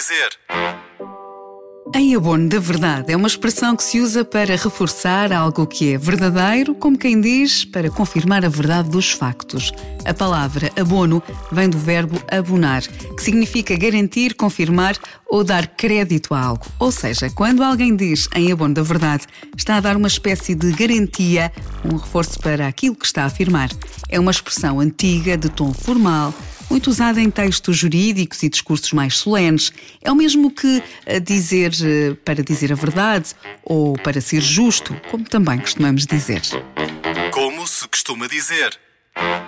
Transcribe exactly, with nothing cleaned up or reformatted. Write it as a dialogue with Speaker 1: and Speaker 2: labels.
Speaker 1: dizer.
Speaker 2: Em abono da verdade é uma expressão que se usa para reforçar algo que é verdadeiro, como quem diz, para confirmar a verdade dos factos. A palavra abono vem do verbo abonar, que significa garantir, confirmar ou dar crédito a algo. Ou seja, quando alguém diz em abono da verdade, está a dar uma espécie de garantia, um reforço para aquilo que está a afirmar. É uma expressão antiga, de tom formal, muito usada em textos jurídicos e discursos mais solenes. É o mesmo que dizer para dizer a verdade ou para ser justo, como também costumamos dizer.
Speaker 1: Como se costuma dizer.